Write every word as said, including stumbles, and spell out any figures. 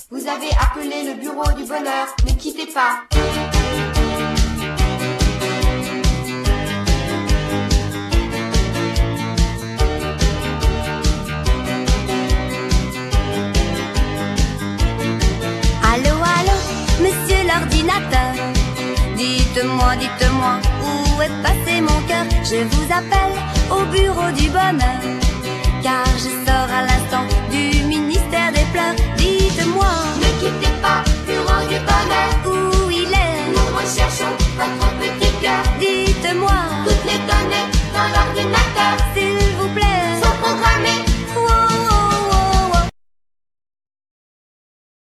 Vous avez appelé le bureau du bonheur, ne quittez pas. Allô, allô, monsieur l'ordinateur. Dites-moi, dites-moi, où est passé mon cœur? Je vous appelle au bureau du bonheur, car je sors à l'instant